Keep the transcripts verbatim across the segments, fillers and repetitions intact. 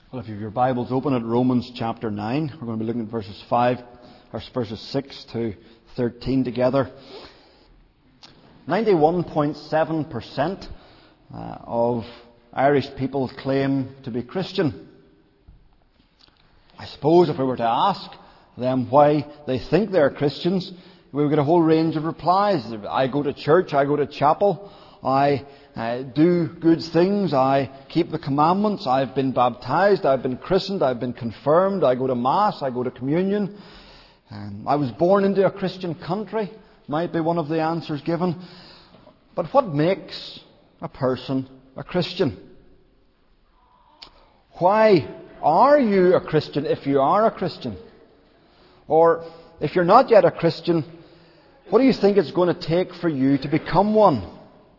Well, if you have your Bibles open at Romans chapter nine, we're going to be looking at verses five, or verses six to thirteen together. ninety-one point seven percent uh, of Irish people claim to be Christian. I suppose if we were to ask them why they think they're Christians, we would get a whole range of replies. I go to church, I go to chapel, I uh, do good things, I keep the commandments, I've been baptized, I've been christened, I've been confirmed, I go to Mass, I go to communion. Um, I was born into a Christian country, might be one of the answers given. But what makes a person a Christian? Why are you a Christian if you are a Christian? Or if you're not yet a Christian, what do you think it's going to take for you to become one?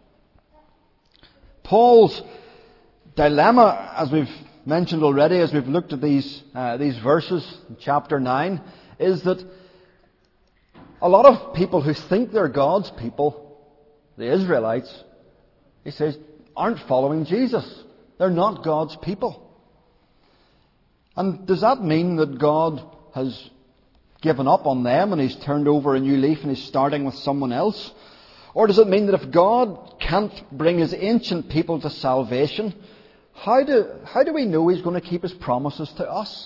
Paul's dilemma, as we've mentioned already, as we've looked at these uh, these verses in chapter nine, is that a lot of people who think they're God's people, the Israelites, he says, aren't following Jesus. They're not God's people. And does that mean that God has given up on them and He's turned over a new leaf and He's starting with someone else? Or does it mean that if God can't bring His ancient people to salvation, how do, how do we know He's going to keep His promises to us?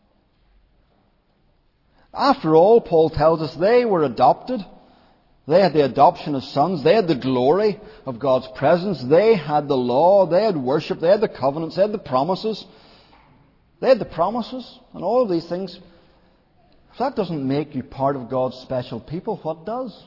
After all, Paul tells us they were adopted. They had the adoption as sons. They had the glory of God's presence. They had the law. They had worship. They had the covenants. They had the promises. They had the promises and all of these things. If that doesn't make you part of God's special people, what does?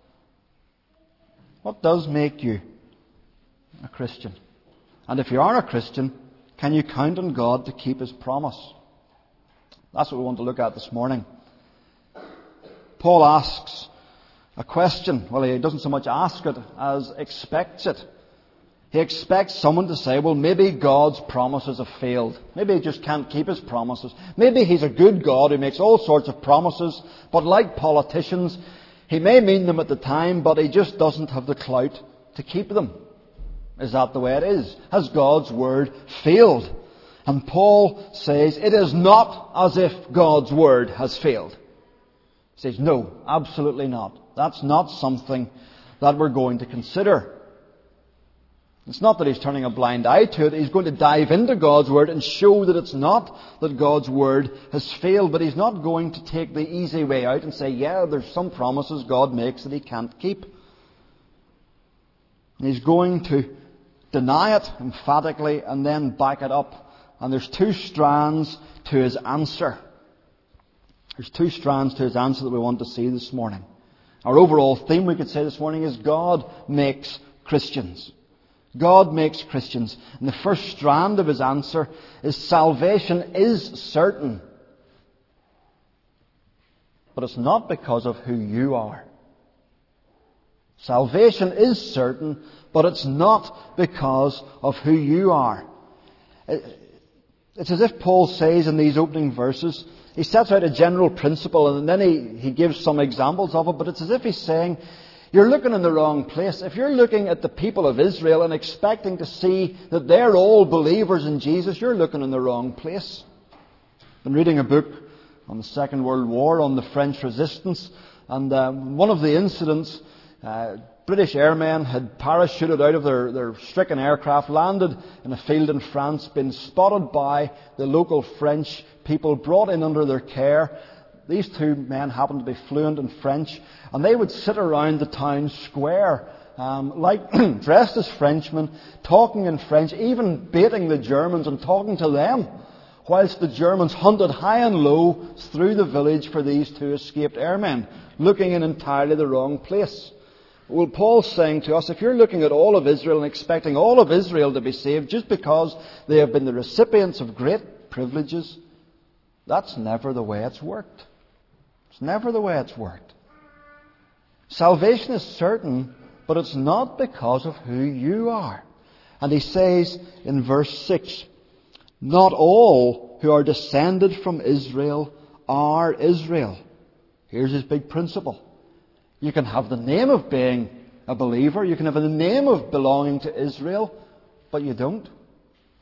What does make you a Christian? And if you are a Christian, can you count on God to keep His promise? That's what we want to look at this morning. Paul asks a question. Well, he doesn't so much ask it as expects it. He expects someone to say, well, maybe God's promises have failed. Maybe He just can't keep His promises. Maybe He's a good God who makes all sorts of promises, but like politicians, He may mean them at the time, but He just doesn't have the clout to keep them. Is that the way it is? Has God's word failed? And Paul says it is not as if God's word has failed. He says, no, absolutely not. That's not something that we're going to consider. It's not that he's turning a blind eye to it. He's going to dive into God's word and show that it's not that God's word has failed. But he's not going to take the easy way out and say, yeah, there's some promises God makes that He can't keep. And he's going to deny it emphatically and then back it up. And there's two strands to his answer. There's two strands to his answer that we want to see this morning. Our overall theme, we could say this morning, is God makes Christians. God makes Christians. And the first strand of his answer is salvation is certain. But it's not because of who you are. Salvation is certain, but it's not because of who you are. It's as if Paul says in these opening verses, he sets out a general principle and then he, he gives some examples of it, but it's as if he's saying, you're looking in the wrong place. If you're looking at the people of Israel and expecting to see that they're all believers in Jesus, you're looking in the wrong place. I've been reading a book on the Second World War, on the French resistance, and uh, one of the incidents, uh, British airmen had parachuted out of their, their stricken aircraft, landed in a field in France, been spotted by the local French people, brought in under their care. These two men happened to be fluent in French, and they would sit around the town square, um, like dressed as Frenchmen, talking in French, even baiting the Germans and talking to them, whilst the Germans hunted high and low through the village for these two escaped airmen, looking in entirely the wrong place. Well, Paul's saying to us, if you're looking at all of Israel and expecting all of Israel to be saved just because they have been the recipients of great privileges, that's never the way it's worked. It's never the way it's worked. Salvation is certain, but it's not because of who you are. And he says in verse six, not all who are descended from Israel are Israel. Here's his big principle. You can have the name of being a believer, you can have the name of belonging to Israel, but you don't.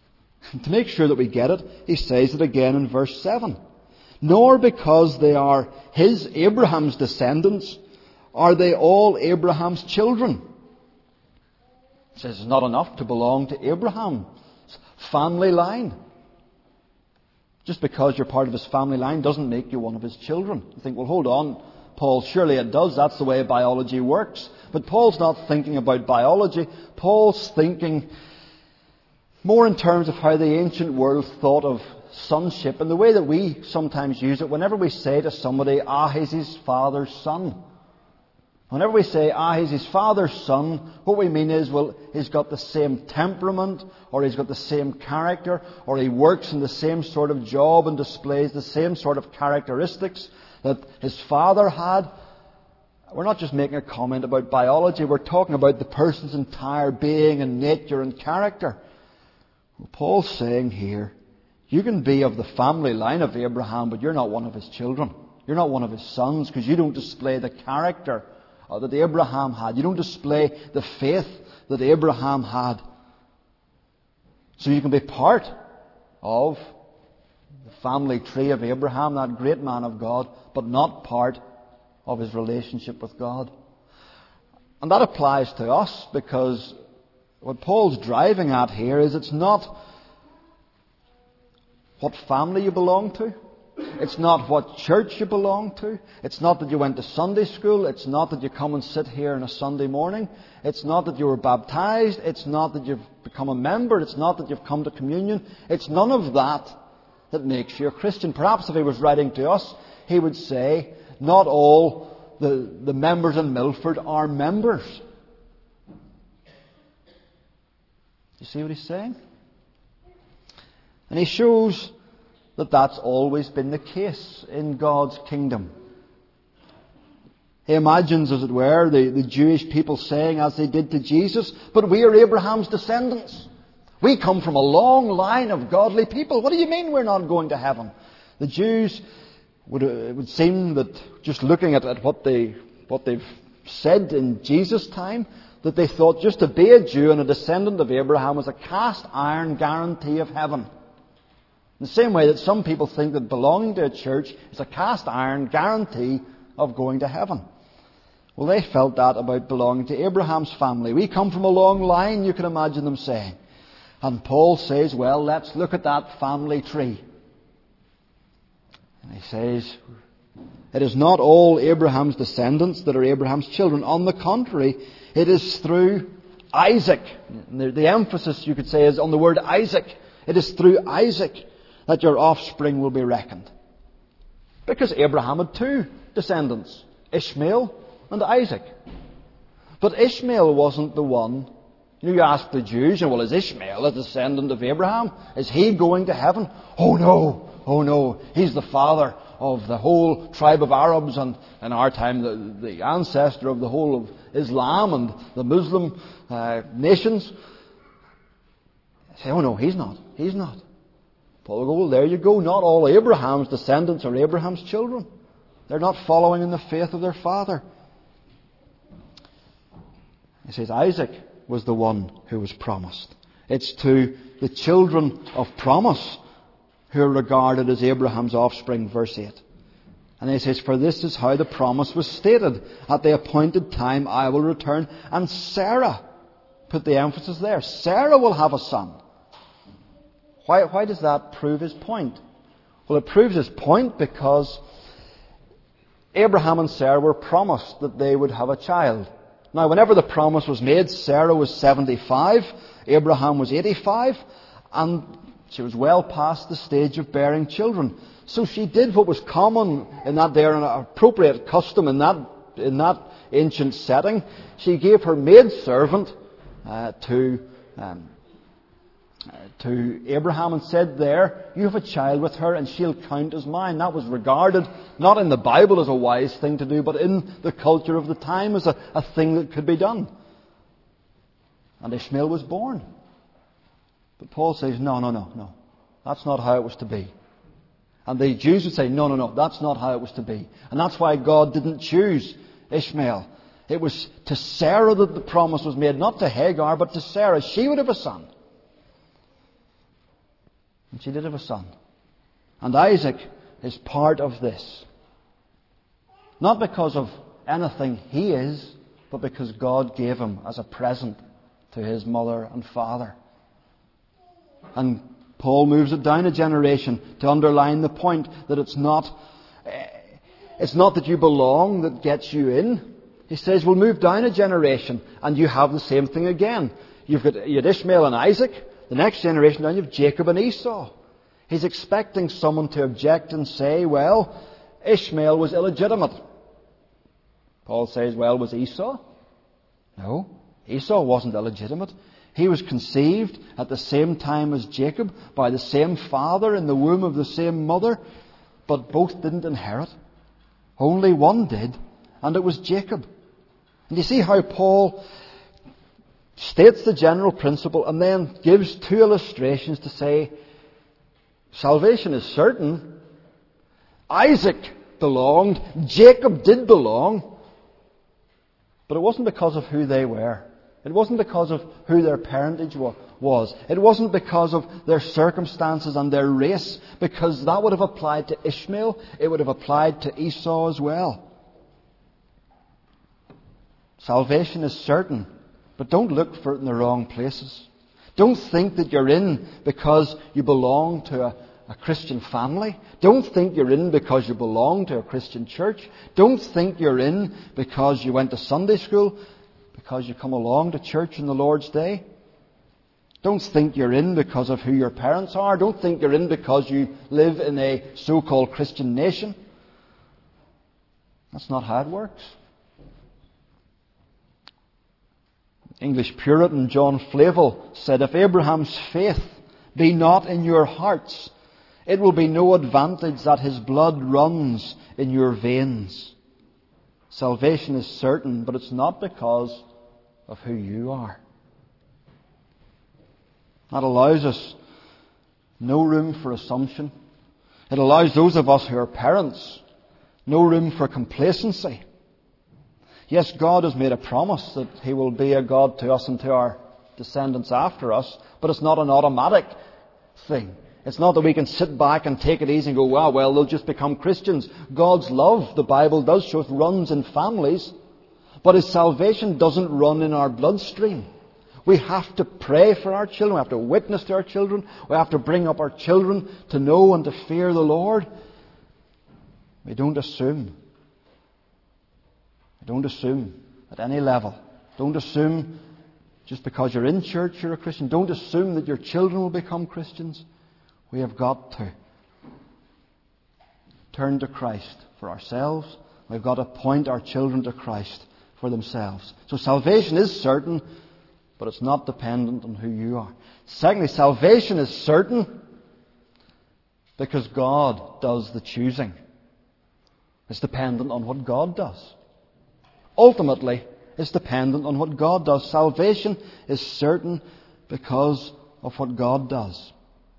To make sure that we get it, he says it again in verse seven. Nor because they are his, Abraham's descendants, are they all Abraham's children. He says it's not enough to belong to Abraham's family line. Just because you're part of his family line doesn't make you one of his children. You think, well, hold on, Paul, surely it does. That's the way biology works. But Paul's not thinking about biology. Paul's thinking more in terms of how the ancient world thought of sonship and the way that we sometimes use it whenever we say to somebody, ah, he's his father's son. Whenever we say, ah, he's his father's son, what we mean is, well, he's got the same temperament, or he's got the same character, or he works in the same sort of job and displays the same sort of characteristics that his father had. We're not just making a comment about biology, we're talking about the person's entire being and nature and character. Well, Paul's saying here, you can be of the family line of Abraham, but you're not one of his children. You're not one of his sons, because you don't display the character that Abraham had. You don't display the faith that Abraham had. So you can be part of the family tree of Abraham, that great man of God, but not part of his relationship with God. And that applies to us, because what Paul's driving at here is it's not what family you belong to. It's not what church you belong to. It's not that you went to Sunday school. It's not that you come and sit here on a Sunday morning. It's not that you were baptized. It's not that you've become a member. It's not that you've come to communion. It's none of that that makes you a Christian. Perhaps if he was writing to us, he would say, not all the, the members in Milford are members. You see what he's saying? And he shows that that's always been the case in God's kingdom. He imagines, as it were, the, the Jewish people saying, as they did to Jesus, but we are Abraham's descendants. We come from a long line of godly people. What do you mean we're not going to heaven? The Jews, would, it would seem that just looking at, at what, they, what they've said in Jesus' time, that they thought just to be a Jew and a descendant of Abraham was a cast iron guarantee of heaven. In the same way that some people think that belonging to a church is a cast iron guarantee of going to heaven. Well, they felt that about belonging to Abraham's family. We come from a long line, you can imagine them saying. And Paul says, well, let's look at that family tree. And he says, it is not all Abraham's descendants that are Abraham's children. On the contrary, it is through Isaac. The, the emphasis, you could say, is on the word Isaac. It is through Isaac that your offspring will be reckoned. Because Abraham had two descendants, Ishmael and Isaac. But Ishmael wasn't the one. You know, you ask the Jews, well, is Ishmael a descendant of Abraham? Is he going to heaven? Oh no, oh no, he's the father of the whole tribe of Arabs, and in our time the, the ancestor of the whole of Islam and the Muslim uh, nations. I say, oh no, he's not, he's not. Paul will go, well, there you go. Not all Abraham's descendants are Abraham's children. They're not following in the faith of their father. He says Isaac was the one who was promised. It's to the children of promise who are regarded as Abraham's offspring, verse eight. And he says, for this is how the promise was stated. At the appointed time I will return. And Sarah, put the emphasis there, Sarah will have a son. Why, why does that prove his point? Well, it proves his point because Abraham and Sarah were promised that they would have a child. Now, whenever the promise was made, Sarah was seventy-five, Abraham was eighty-five, and she was well past the stage of bearing children. So she did what was common in that day, an appropriate custom in that, in that ancient setting. She gave her maidservant uh, to... Um, to Abraham and said there, you have a child with her and she'll count as mine. That was regarded, not in the Bible as a wise thing to do, but in the culture of the time as a, a thing that could be done. And Ishmael was born. But Paul says, no, no, no, no. That's not how it was to be. And the Jews would say, no, no, no, that's not how it was to be. And that's why God didn't choose Ishmael. It was to Sarah that the promise was made, not to Hagar, but to Sarah. She would have a son. And she did have a son. And Isaac is part of this. Not because of anything he is, but because God gave him as a present to his mother and father. And Paul moves it down a generation to underline the point that it's not, it's not that you belong that gets you in. He says, we'll move down a generation and you have the same thing again. You've got you had Ishmael and Isaac. The next generation down you have Jacob and Esau. He's expecting someone to object and say, well, Ishmael was illegitimate. Paul says, well, was Esau? No, Esau wasn't illegitimate. He was conceived at the same time as Jacob by the same father in the womb of the same mother, but both didn't inherit. Only one did, and it was Jacob. And you see how Paul states the general principle and then gives two illustrations to say, salvation is certain. Isaac belonged. Jacob did belong. But it wasn't because of who they were. It wasn't because of who their parentage was. It wasn't because of their circumstances and their race, because that would have applied to Ishmael. It would have applied to Esau as well. Salvation is certain, but don't look for it in the wrong places. Don't think that you're in because you belong to a, a Christian family. Don't think you're in because you belong to a Christian church. Don't think you're in because you went to Sunday school, because you come along to church on the Lord's Day. Don't think you're in because of who your parents are. Don't think you're in because you live in a so-called Christian nation. That's not how it works. English Puritan John Flavel said, if Abraham's faith be not in your hearts, it will be no advantage that his blood runs in your veins. Salvation is certain, but it's not because of who you are. That allows us no room for assumption. It allows those of us who are parents no room for complacency. Yes, God has made a promise that He will be a God to us and to our descendants after us, but it's not an automatic thing. It's not that we can sit back and take it easy and go, well, well, they'll just become Christians. God's love, the Bible does show, it runs in families, but His salvation doesn't run in our bloodstream. We have to pray for our children. We have to witness to our children. We have to bring up our children to know and to fear the Lord. We don't assume. Don't assume at any level. Don't assume just because you're in church you're a Christian. Don't assume that your children will become Christians. We have got to turn to Christ for ourselves. We've got to point our children to Christ for themselves. So salvation is certain, but it's not dependent on who you are. Secondly, salvation is certain because God does the choosing. It's dependent on what God does. Ultimately, it's dependent on what God does. Salvation is certain because of what God does.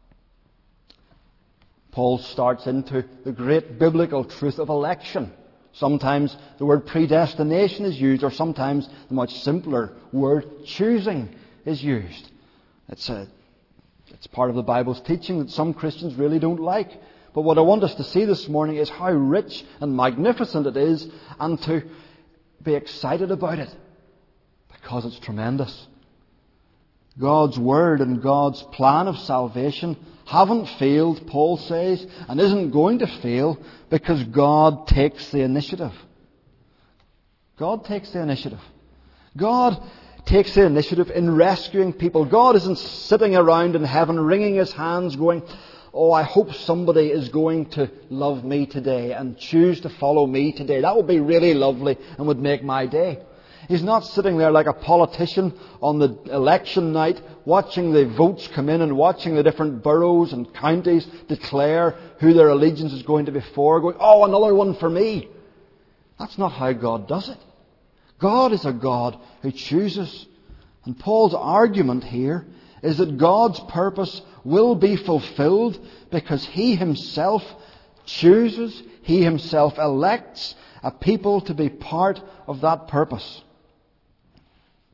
Paul starts into the great biblical truth of election. Sometimes the word predestination is used, or sometimes the much simpler word choosing is used. It's, a, it's part of the Bible's teaching that some Christians really don't like. But what I want us to see this morning is how rich and magnificent it is, and to be excited about it, because it's tremendous. God's Word and God's plan of salvation haven't failed, Paul says, and isn't going to fail because God takes the initiative. God takes the initiative. God takes the initiative in rescuing people. God isn't sitting around in heaven wringing His hands going, oh, I hope somebody is going to love me today and choose to follow me today. That would be really lovely and would make my day. He's not sitting there like a politician on the election night watching the votes come in and watching the different boroughs and counties declare who their allegiance is going to be for, going, oh, another one for me. That's not how God does it. God is a God who chooses. And Paul's argument here is that God's purpose will be fulfilled because He Himself chooses, He Himself elects a people to be part of that purpose.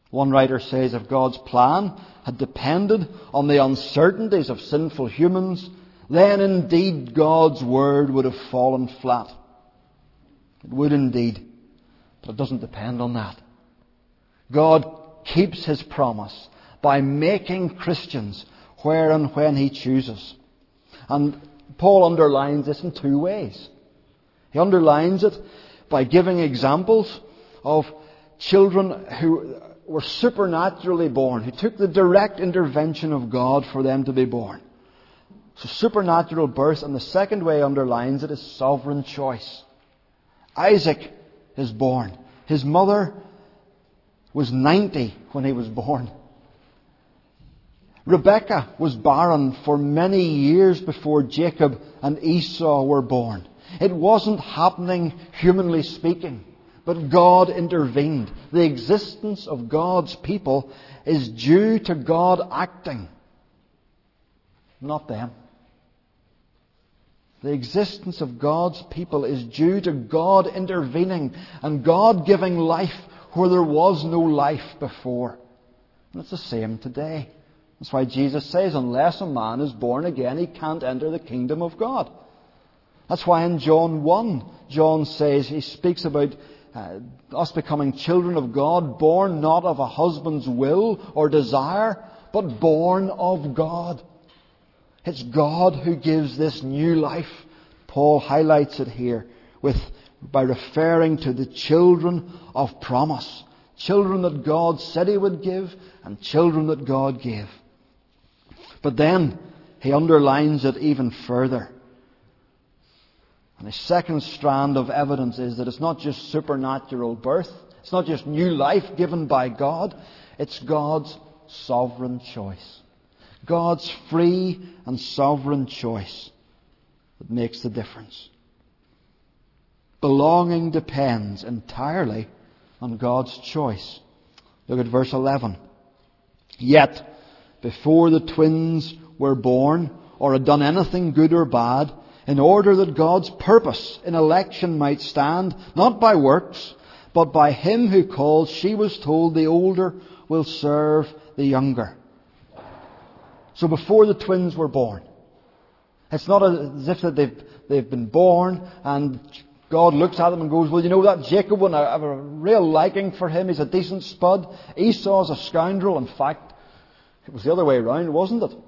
One writer says if God's plan had depended on the uncertainties of sinful humans, then indeed God's word would have fallen flat. It would indeed. But it doesn't depend on that. God keeps His promise by making Christians where and when He chooses. And Paul underlines this in two ways. He underlines it by giving examples of children who were supernaturally born, who took the direct intervention of God for them to be born. So supernatural birth, and the second way he underlines it is sovereign choice. Isaac is born. His mother was ninety when he was born. Rebekah was barren for many years before Jacob and Esau were born. It wasn't happening humanly speaking, but God intervened. The existence of God's people is due to God acting, not them. The existence of God's people is due to God intervening and God giving life where there was no life before. And it's the same today. That's why Jesus says, unless a man is born again, he can't enter the kingdom of God. That's why in John one, John says, he speaks about uh, us becoming children of God, born not of a husband's will or desire, but born of God. It's God who gives this new life. Paul highlights it here with by referring to the children of promise. Children that God said He would give and children that God gave. But then he underlines it even further. And the second strand of evidence is that it's not just supernatural birth. It's not just new life given by God. It's God's sovereign choice. God's free and sovereign choice that makes the difference. Belonging depends entirely on God's choice. Look at verse eleven. Yet, before the twins were born, or had done anything good or bad, in order that God's purpose in election might stand, not by works, but by Him who calls, she was told the older will serve the younger. So before the twins were born, it's not as if that they've, they've been born and God looks at them and goes, well, you know that Jacob one, I have a real liking for him. He's a decent spud. Esau's a scoundrel. In fact, it was the other way around, wasn't it?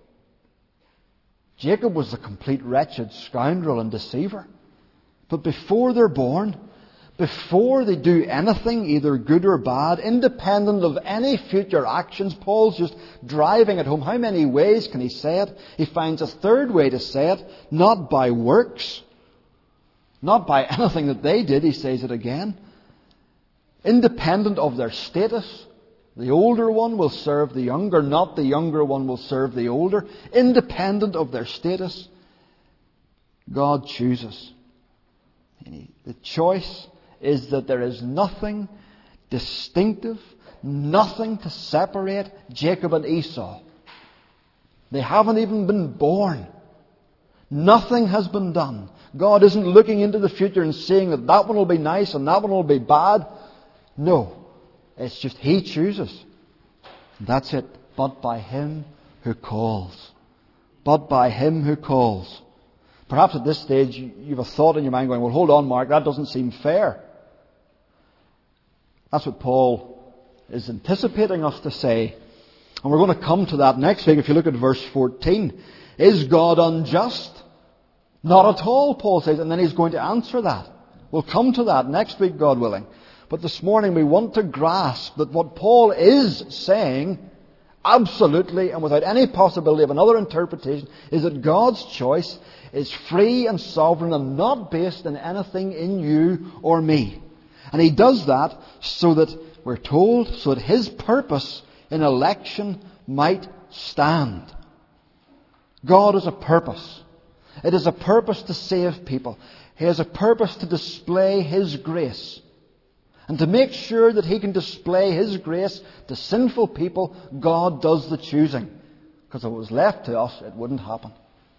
Jacob was the complete wretched scoundrel and deceiver. But before they're born, before they do anything, either good or bad, independent of any future actions, Paul's just driving it home. How many ways can he say it? He finds a third way to say it, not by works, not by anything that they did, he says it again. Independent of their status, the older one will serve the younger, not the younger one will serve the older. Independent of their status, God chooses. The choice is that there is nothing distinctive, nothing to separate Jacob and Esau. They haven't even been born. Nothing has been done. God isn't looking into the future and saying that that one will be nice and that one will be bad. No. It's just He chooses. That's it. But by Him who calls. But by Him who calls. Perhaps at this stage you have a thought in your mind going, well, hold on, Mark, that doesn't seem fair. That's what Paul is anticipating us to say. And we're going to come to that next week if you look at verse fourteen. Is God unjust? Not at all, Paul says, and then he's going to answer that. We'll come to that next week, God willing. But this morning we want to grasp that what Paul is saying, absolutely and without any possibility of another interpretation, is that God's choice is free and sovereign and not based on anything in you or me. And He does that so that, we're told, so that His purpose in election might stand. God has a purpose. It is a purpose to save people. He has a purpose to display His grace. And to make sure that He can display His grace to sinful people, God does the choosing. Because if it was left to us, it wouldn't happen.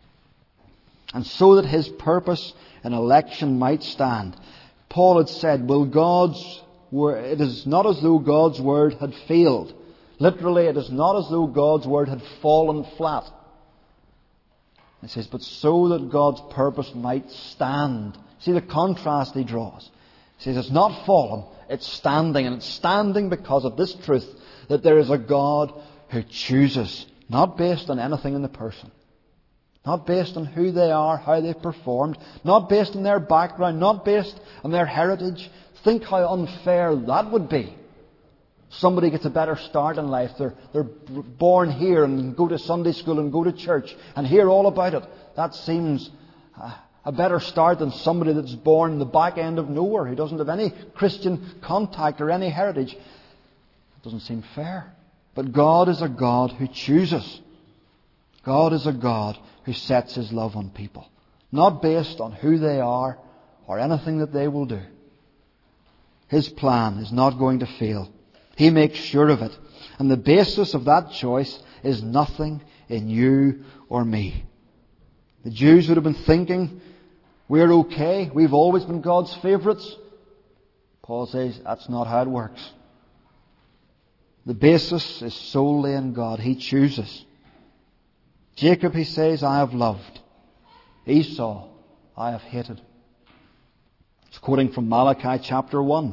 And so that His purpose in election might stand. Paul had said, will God's word, it is not as though God's word had failed. Literally, it is not as though God's word had fallen flat. It says, but so that God's purpose might stand. See the contrast he draws. He says it's not fallen, it's standing. And it's standing because of this truth, that there is a God who chooses, not based on anything in the person. Not based on who they are, how they've performed. Not based on their background. Not based on their heritage. Think how unfair that would be. Somebody gets a better start in life. They're, they're born here and go to Sunday school and go to church and hear all about it. That seems a, a better start than somebody that's born in the back end of nowhere, who doesn't have any Christian contact or any heritage. It doesn't seem fair. But God is a God who chooses. God is a God who sets His love on people. Not based on who they are or anything that they will do. His plan is not going to fail. He makes sure of it. And the basis of that choice is nothing in you or me. The Jews would have been thinking, we're okay, we've always been God's favourites. Paul says, that's not how it works. The basis is solely in God. He chooses. Jacob, he says, I have loved. Esau, I have hated. It's quoting from Malachi chapter one.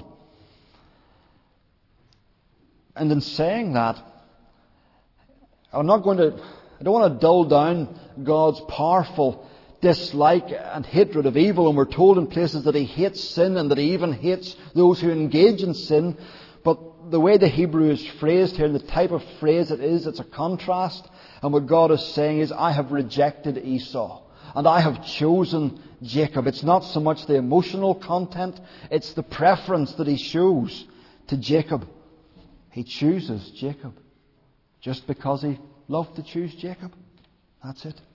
And in saying that, I'm not going to, I don't want to dull down God's powerful dislike and hatred of evil. And we're told in places that He hates sin and that He even hates those who engage in sin. But the way the Hebrew is phrased here, and the type of phrase it is, it's a contrast. And what God is saying is, I have rejected Esau and I have chosen Jacob. It's not so much the emotional content, it's the preference that He shows to Jacob. He chooses Jacob just because He loved to choose Jacob. That's it.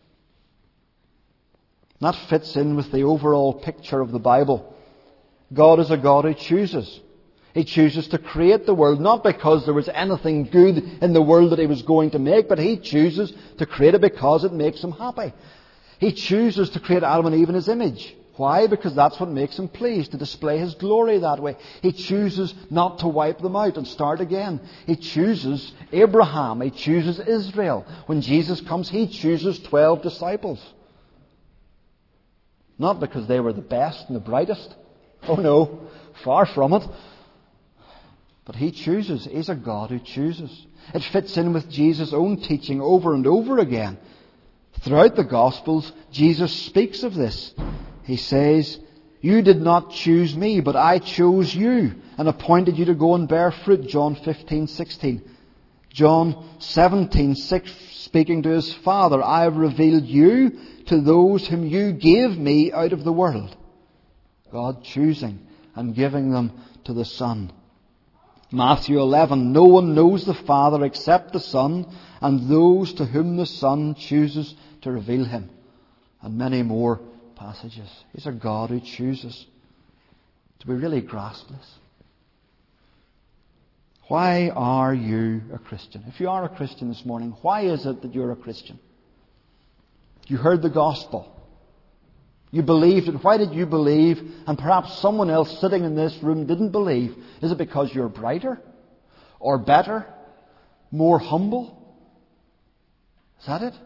That fits in with the overall picture of the Bible. God is a God who chooses. He chooses to create the world, not because there was anything good in the world that He was going to make, but He chooses to create it because it makes Him happy. He chooses to create Adam and Eve in His image. Why? Because that's what makes Him pleased, to display His glory that way. He chooses not to wipe them out and start again. He chooses Abraham. He chooses Israel. When Jesus comes, He chooses twelve disciples. Not because they were the best and the brightest. Oh no, far from it. But He chooses. He's a God who chooses. It fits in with Jesus' own teaching over and over again. Throughout the Gospels, Jesus speaks of this. He says, you did not choose me, but I chose you and appointed you to go and bear fruit. John fifteen sixteen. John seventeen six, speaking to His Father, I have revealed you to those whom you gave me out of the world. God choosing and giving them to the Son. Matthew eleven, no one knows the Father except the Son, and those to whom the Son chooses to reveal Him. And many more passages. He's a God who chooses. Do we really grasp this? Why are you a Christian? If you are a Christian this morning, why is it that you're a Christian? You heard the gospel. You believed it. Why did you believe? And perhaps someone else sitting in this room didn't believe. Is it because you're brighter? Or better? More humble? Is that it?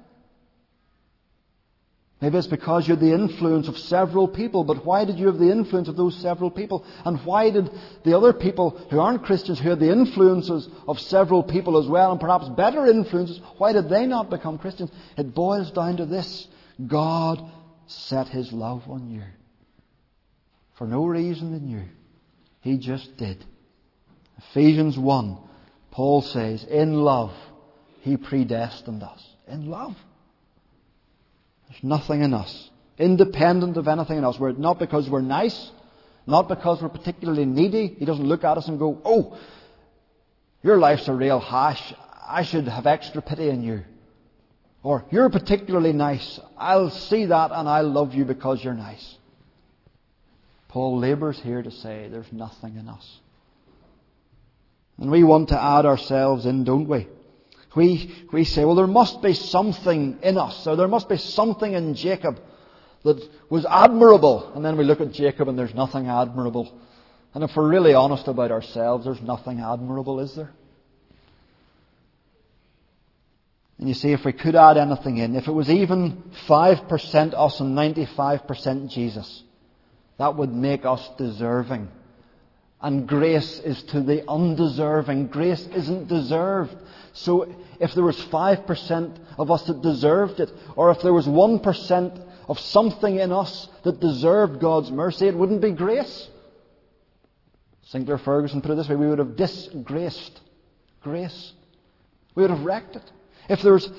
Maybe it's because you're the influence of several people. But why did you have the influence of those several people? And why did the other people who aren't Christians, who had the influences of several people as well, and perhaps better influences, why did they not become Christians? It boils down to this. God set His love on you. For no reason than you. He just did. Ephesians one, Paul says, in love, He predestined us. In love. There's nothing in us, independent of anything in us. We're not because we're nice, not because we're particularly needy. He doesn't look at us and go, oh, your life's a real hash. I should have extra pity in you. Or, you're particularly nice. I'll see that and I'll love you because you're nice. Paul labours here to say there's nothing in us. And we want to add ourselves in, don't we? We, we say, well, there must be something in us, or there must be something in Jacob that was admirable. And then we look at Jacob and there's nothing admirable And if we're really honest about ourselves, there's nothing admirable, is there? And you see, if we could add anything in, if it was even five percent us and ninety-five percent Jesus, that would make us deserving. And grace is to the undeserving. Grace isn't deserved. So if there was five percent of us that deserved it, or if there was one percent of something in us that deserved God's mercy, it wouldn't be grace. Sinclair Ferguson put it this way: we would have disgraced grace. We would have wrecked it. If there was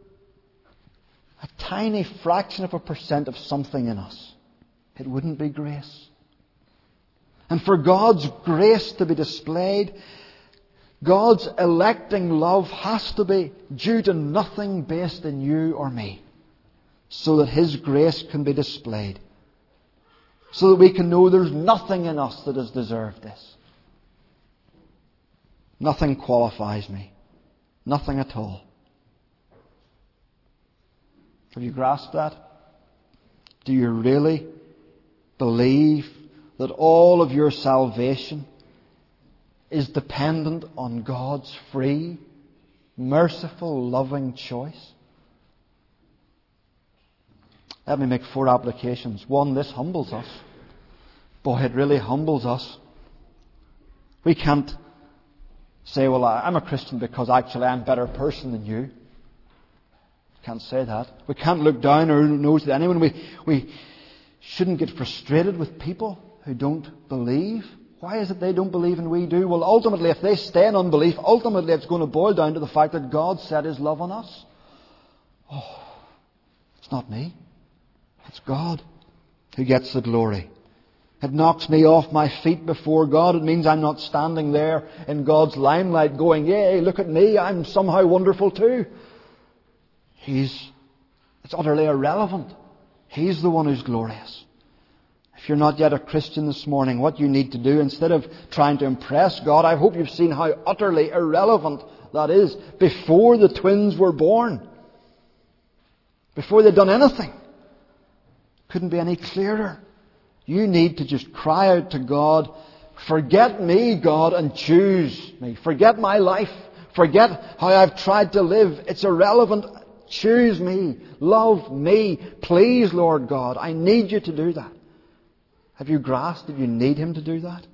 a tiny fraction of a percent of something in us, it wouldn't be grace. And for God's grace to be displayed, God's electing love has to be due to nothing based in you or me, so that His grace can be displayed. So that we can know there's nothing in us that has deserved this. Nothing qualifies me. Nothing at all. Have you grasped that? Do you really believe that all of your salvation is dependent on God's free, merciful, loving choice? Let me make four applications. One, this humbles us. Boy, it really humbles us. We can't say, well, I'm a Christian because actually I'm a better person than you. Can't say that. We can't look down our nose at anyone. We, we shouldn't get frustrated with people who don't believe. Why is it they don't believe and we do? Well, ultimately, if they stay in unbelief, ultimately it's going to boil down to the fact that God set His love on us. Oh, it's not me. It's God who gets the glory. It knocks me off my feet before God. It means I'm not standing there in God's limelight going, yay, look at me, I'm somehow wonderful too. He's, it's utterly irrelevant. He's the one who's glorious. If you're not yet a Christian this morning, what you need to do, instead of trying to impress God, I hope you've seen how utterly irrelevant that is. Before the twins were born, before they'd done anything, couldn't be any clearer. You need to just cry out to God, forget me, God, and choose me. Forget my life. Forget how I've tried to live. It's irrelevant. Choose me. Love me. Please, Lord God, I need you to do that. Have you grasped that you need Him to do that?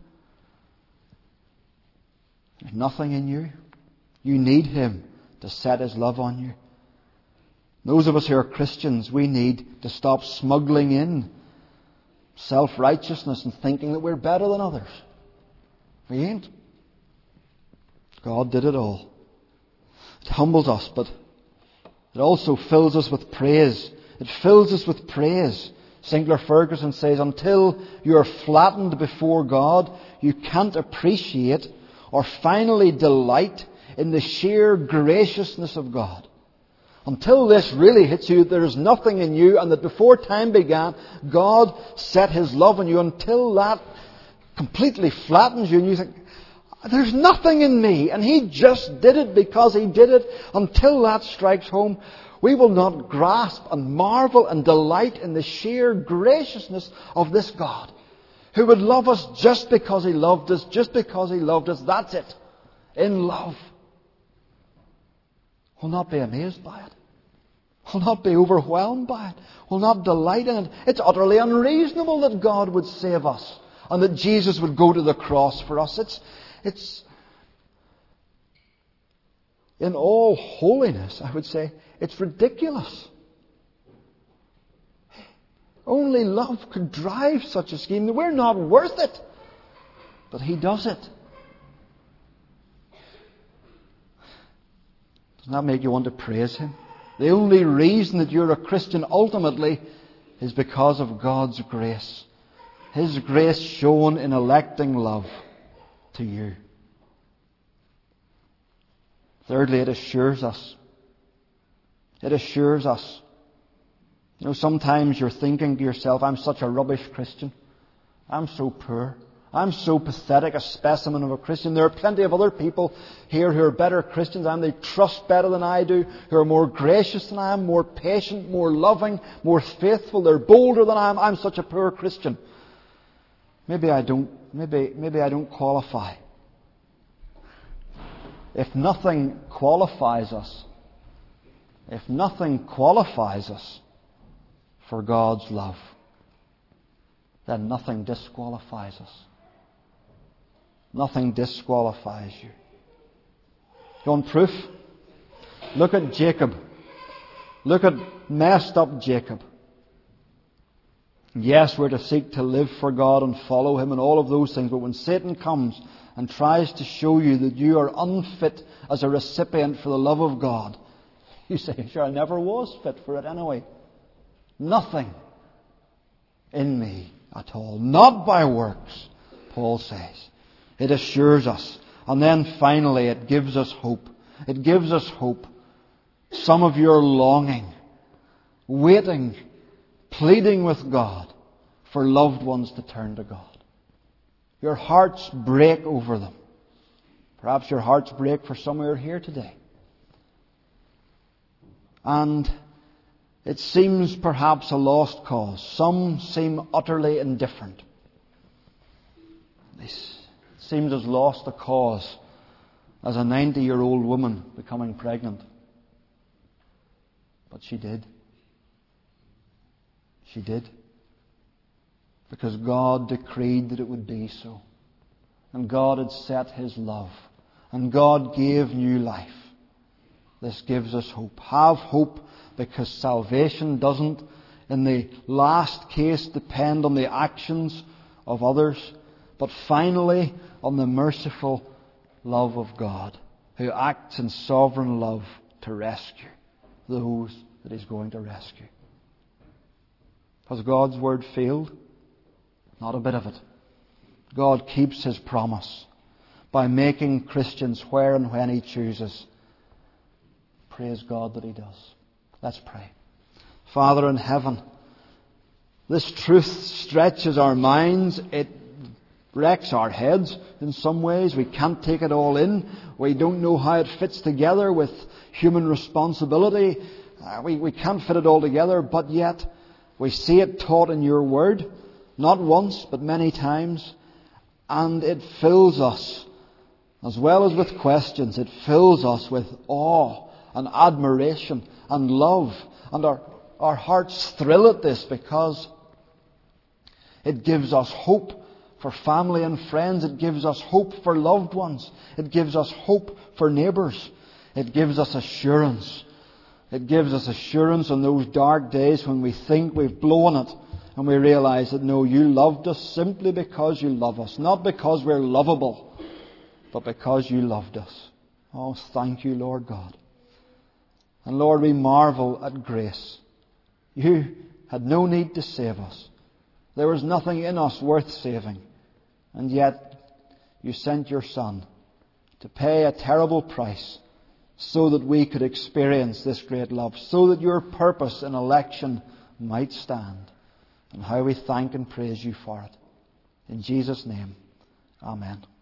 There's nothing in you. You need Him to set His love on you. Those of us who are Christians, we need to stop smuggling in self-righteousness and thinking that we're better than others. We ain't. God did it all. It humbles us, but it also fills us with praise. It fills us with praise. Sinclair Ferguson says, until you're flattened before God, you can't appreciate or finally delight in the sheer graciousness of God. Until this really hits you, there is nothing in you, and that before time began, God set His love on you. Until that completely flattens you, and you think, there's nothing in me, and He just did it because He did it. Until that strikes home, we will not grasp and marvel and delight in the sheer graciousness of this God, who would love us just because He loved us, just because He loved us. That's it. In love. We'll not be amazed by it. We'll not be overwhelmed by it. We'll not delight in it. It's utterly unreasonable that God would save us and that Jesus would go to the cross for us. It's, it's, in all holiness, I would say, it's ridiculous. Only love could drive such a scheme. We're not worth it. But He does it. Doesn't that make you want to praise Him? The only reason that you're a Christian ultimately is because of God's grace. His grace shown in electing love to you. Thirdly, it assures us. It assures us. You know, sometimes you're thinking to yourself, I'm such a rubbish Christian. I'm so poor. I'm so pathetic a specimen of a Christian. There are plenty of other people here who are better Christians and they trust better than I do, who are more gracious than I am, more patient, more loving, more faithful. They're bolder than I am. I'm such a poor Christian. maybe I don't, maybe, maybe I don't qualify. If nothing qualifies us, if nothing qualifies us for God's love, then nothing disqualifies us. Nothing disqualifies you. You want proof? Look at Jacob. Look at messed up Jacob. Yes, we're to seek to live for God and follow Him and all of those things, but when Satan comes and tries to show you that you are unfit as a recipient for the love of God, you say, sure, I never was fit for it anyway. Nothing in me at all. Not by works, Paul says. It assures us. And then finally it gives us hope. It gives us hope. Some of you are longing, waiting, pleading with God for loved ones to turn to God. Your hearts break over them. Perhaps your hearts break for some who are here today. And it seems perhaps a lost cause. Some seem utterly indifferent. It seems as lost a cause as a ninety-year-old woman becoming pregnant. But she did. She did. Because God decreed that it would be so. And God had set His love. And God gave new life. This gives us hope. Have hope, because salvation doesn't, in the last case, depend on the actions of others, but finally on the merciful love of God, who acts in sovereign love to rescue those that He's going to rescue. Has God's word failed? Not a bit of it. God keeps His promise by making Christians where and when He chooses. Praise God that He does. Let's pray. Father in heaven, this truth stretches our minds. It wrecks our heads in some ways. We can't take it all in. We don't know how it fits together with human responsibility. Uh, we, we can't fit it all together, but yet we see it taught in Your Word, not once, but many times, and it fills us, as well as with questions, it fills us with awe and admiration and love, and our, our hearts thrill at this because it gives us hope for family and friends. It gives us hope for loved ones. It gives us hope for neighbours. It gives us assurance. It gives us assurance on those dark days when we think we've blown it and we realise that no, You loved us simply because You love us. Not because we're lovable, but because You loved us. Oh, thank You, Lord God. And Lord, we marvel at grace. You had no need to save us. There was nothing in us worth saving. And yet You sent Your Son to pay a terrible price so that we could experience this great love, so that Your purpose in election might stand. And how we thank and praise You for it. In Jesus' name, amen.